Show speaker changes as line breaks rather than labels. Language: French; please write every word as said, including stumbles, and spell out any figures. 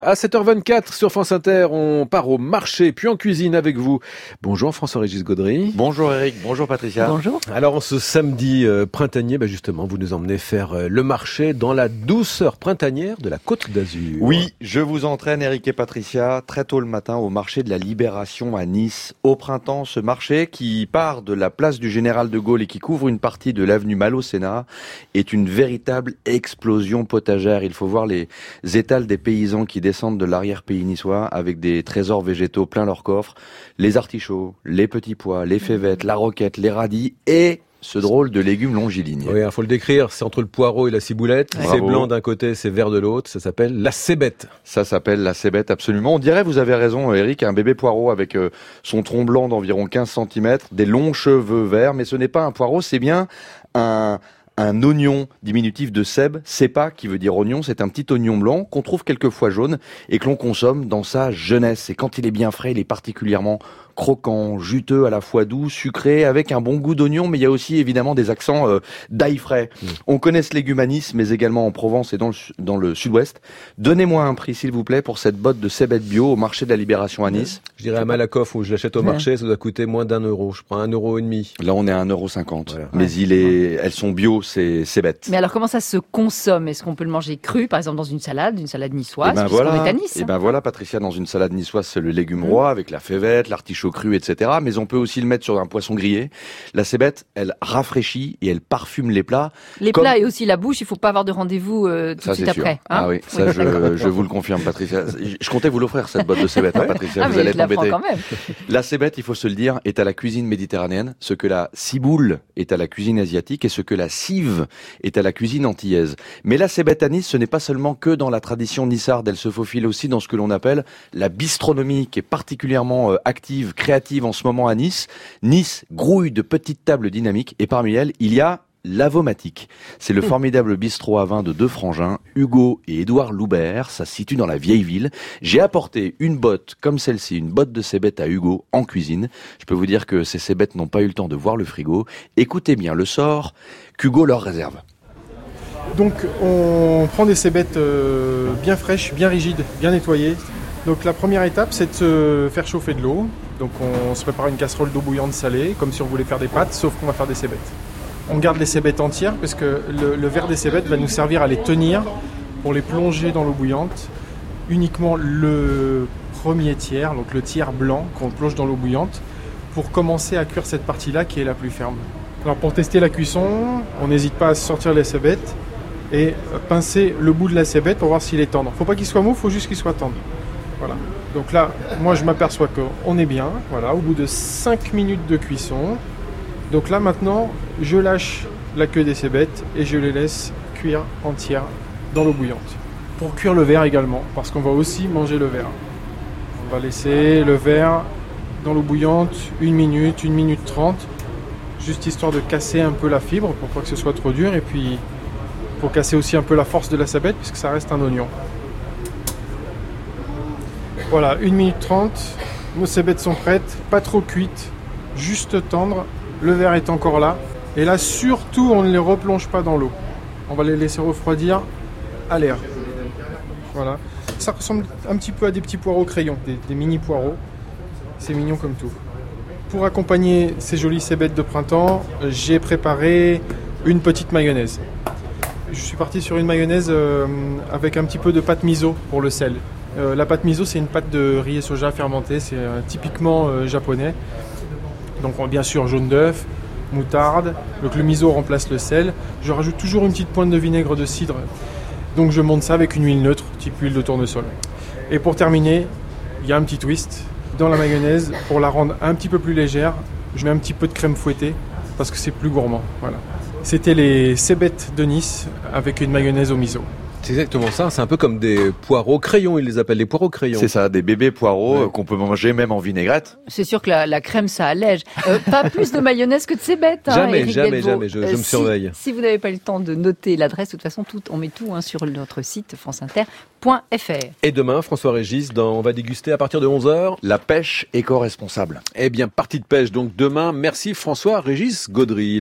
À sept heures vingt-quatre sur France Inter, on part au marché, puis en cuisine avec vous. Bonjour François-Régis Gaudry.
Bonjour Eric, bonjour Patricia.
Bonjour.
Alors en ce samedi euh, printanier, bah justement, vous nous emmenez faire euh, le marché dans la douceur printanière de la Côte d'Azur.
Oui, je vous entraîne Eric et Patricia très tôt le matin au marché de la Libération à Nice. Au printemps, ce marché qui part de la place du Général de Gaulle et qui couvre une partie de l'avenue Malo-Sénat est une véritable explosion potagère. Il faut voir les étals des paysans qui descendent de l'arrière-pays niçois avec des trésors végétaux plein leur coffre, les artichauts, les petits pois, les févettes, la roquette, les radis et ce drôle de légumes longilignes.
Oui, il faut le décrire, c'est entre le poireau et la ciboulette,
Bravo.
C'est blanc d'un côté, c'est vert de l'autre, ça s'appelle la cébette.
Ça s'appelle la cébette, absolument. On dirait, vous avez raison Eric, un bébé poireau avec euh, son tronc blanc d'environ quinze centimètres, des longs cheveux verts, mais ce n'est pas un poireau, c'est bien un... un oignon diminutif de seb, sépa qui veut dire oignon, c'est un petit oignon blanc qu'on trouve quelquefois jaune et que l'on consomme dans sa jeunesse. Et quand il est bien frais, il est particulièrement croquant, juteux, à la fois doux, sucré, avec un bon goût d'oignon, mais il y a aussi évidemment des accents euh, d'ail frais. Mmh. On connaît ce légume à Nice, mais également en Provence et dans le, dans le sud-ouest. Donnez-moi un prix, s'il vous plaît, pour cette botte de cébette bio au marché de la Libération à Nice.
Je dirais à Malakoff, où je l'achète au marché, ça doit coûter moins d'un euro. Je prends un euro et demi.
Là, on est à un euro cinquante. Voilà. Mais
ouais.
il est, elles sont bio, c'est cébette.
Mais alors, comment ça se consomme? Est-ce qu'on peut le manger cru, par exemple, dans une salade, une salade niçoise,
et ben
puisqu'on
voilà.
est à Nice?
Et ben voilà, Patricia, dans une salade niçoise, c'est le légume roi, mmh. avec la févette, l'artichaut cru, et cetera. Mais on peut aussi le mettre sur un poisson grillé. La cébette, elle rafraîchit et elle parfume les plats.
Les
comme...
plats et aussi la bouche, il ne faut pas avoir de rendez-vous euh, tout
ça,
de suite après.
Hein ah oui, ça oui, je, je vous le confirme, Patricia. Je comptais vous l'offrir, cette botte de cébette, hein, Patricia,
ah,
vous allez être embêtée.
Quand même.
La cébette, il faut se le dire, est à la cuisine méditerranéenne, ce que la ciboule est à la cuisine asiatique et ce que la cive est à la cuisine antillaise. Mais la cébette à Nice, ce n'est pas seulement que dans la tradition nissarde, elle se faufile aussi dans ce que l'on appelle la bistronomie, qui est particulièrement euh, active, créative en ce moment à Nice. Nice grouille de petites tables dynamiques et parmi elles, il y a l'Avomatique. C'est le formidable bistrot à vin de deux frangins, Hugo et Édouard Loubert. Ça se situe dans la vieille ville. J'ai apporté une botte comme celle-ci, une botte de cébette à Hugo en cuisine. Je peux vous dire que ces cébettes n'ont pas eu le temps de voir le frigo. Écoutez bien le sort qu'Hugo leur réserve.
Donc on prend des cébettes euh, bien fraîches, bien rigides, bien nettoyées. Donc la première étape, c'est de se faire chauffer de l'eau. Donc on se prépare une casserole d'eau bouillante salée, comme si on voulait faire des pâtes, sauf qu'on va faire des cébettes. On garde les cébettes entières, parce que le, le verre des cébettes va nous servir à les tenir, pour les plonger dans l'eau bouillante. Uniquement le premier tiers, donc le tiers blanc qu'on plonge dans l'eau bouillante, pour commencer à cuire cette partie-là qui est la plus ferme. Alors pour tester la cuisson, on n'hésite pas à sortir les cébettes et pincer le bout de la cébette pour voir s'il est tendre. Il ne faut pas qu'il soit mou, il faut juste qu'il soit tendre. Voilà. Donc là, moi je m'aperçois qu'on est bien, voilà, au bout de cinq minutes de cuisson. Donc là maintenant, je lâche la queue des cébettes et je les laisse cuire entières dans l'eau bouillante. Pour cuire le verre également, parce qu'on va aussi manger le verre. On va laisser le verre dans l'eau bouillante une minute, une minute trente, juste histoire de casser un peu la fibre pour pas que ce soit trop dur et puis pour casser aussi un peu la force de la cébette puisque ça reste un oignon. Voilà, une minute trente, nos cébettes sont prêtes, pas trop cuites, juste tendres, le verre est encore là. Et là, surtout, on ne les replonge pas dans l'eau. On va les laisser refroidir à l'air. Voilà. Ça ressemble un petit peu à des petits poireaux crayons, des, des mini poireaux. C'est mignon comme tout. Pour accompagner ces jolies cébettes de printemps, j'ai préparé une petite mayonnaise. Je suis parti sur une mayonnaise euh, avec un petit peu de pâte miso pour le sel. Euh, la pâte miso, c'est une pâte de riz et soja fermentée, c'est euh, typiquement euh, japonais. Donc on, bien sûr jaune d'œuf, moutarde, donc le miso remplace le sel. Je rajoute toujours une petite pointe de vinaigre de cidre. Donc je monte ça avec une huile neutre, type huile de tournesol. Et pour terminer, il y a un petit twist. Dans la mayonnaise, pour la rendre un petit peu plus légère, je mets un petit peu de crème fouettée parce que c'est plus gourmand. Voilà. C'était les cébettes de Nice avec une mayonnaise au miso.
C'est exactement ça, c'est un peu comme des poireaux crayons, ils les appellent les poireaux crayons.
C'est ça, des bébés poireaux
ouais.
qu'on peut manger même en vinaigrette.
C'est sûr que la, la crème, ça allège. Euh, pas plus de mayonnaise que de cébettes. Hein,
jamais,
Éric
jamais,
Delvaux.
jamais, je, je
euh,
me
si,
surveille.
Si vous n'avez pas eu le temps de noter l'adresse, de toute façon, tout, on met tout hein, sur notre site franceinter point f r.
Et demain, François-Régis, dans, on va déguster à partir de onze heures.
La pêche éco-responsable.
Eh bien, partie de pêche donc demain. Merci François-Régis Gaudry.